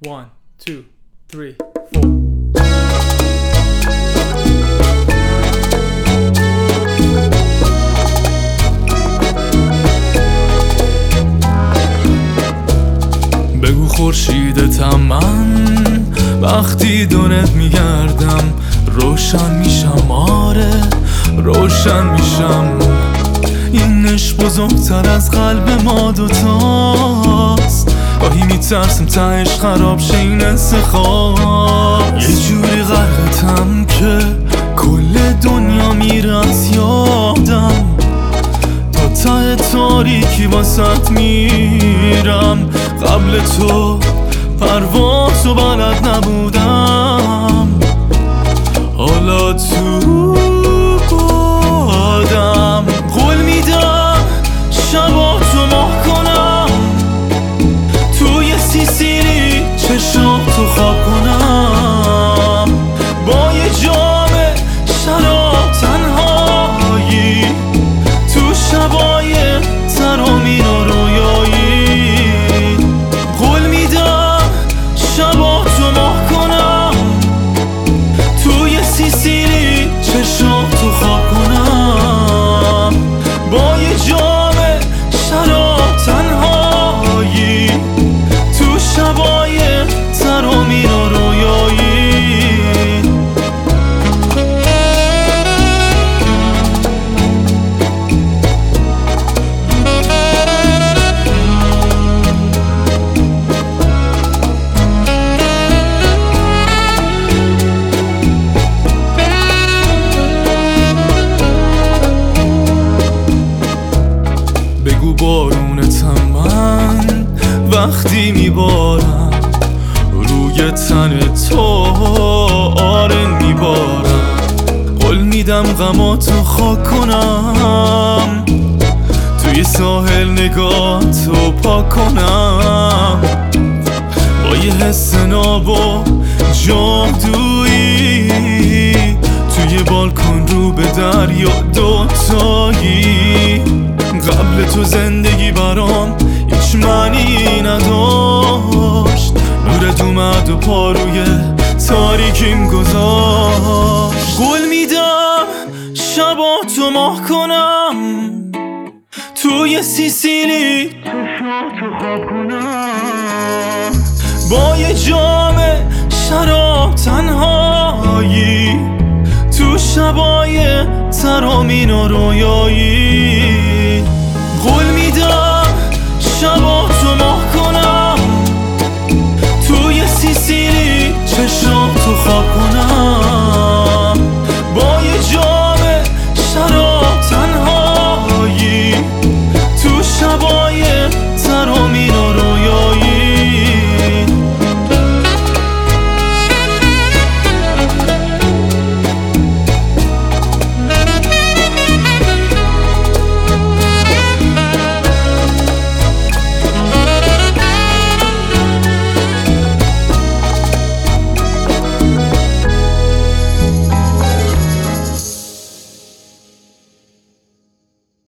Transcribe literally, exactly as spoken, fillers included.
One, two, three, four. بگو خورشیدتم من، وقتی دورت میگردم روشن میشم، آره روشن میشم. این عشق بزرگتر از قلب ما دوتاست، گاهی میترسم تهش خراب شه این انتخاب. یه جوری غرقتم که کل دنیا میره از یادم، تا ته تاریکی واسط میرم. قبل تو پروازو بلد نبودم، حالا تو بادم. قول میدم شبا تو ماه کنم، توی سیسیلی چشاتو خواب کنم، با یه جام شراب تنهایی، تو شبای ترامین و رویایی. قول میدم شبا تو ماه کنم، توی سیسیلی چشاتو خواب کنم، با یه جام شراب تنهایی، تو شبای ترامین و رویایی. بگو بارونتم من، وقتی میبارم روی تن تو، آره میبارم. قول میدم غماتو خاک کنم، توی ساحل نگاهتو پاک کنم، با یه حس ناب و جادویی، توی بالکن رو به دریا دوتایی. قبل تو زندگی برام هیچ معنی نداشت، نورت اومد و پا روی تاریکیم گذاشت. قول میدم شبا تو ماه کنم، توی سیسیلی چشاتو خواب کنم، با یه جام شراب تنهایی، تو شبای ترامین و رویایی. قول میدم شبا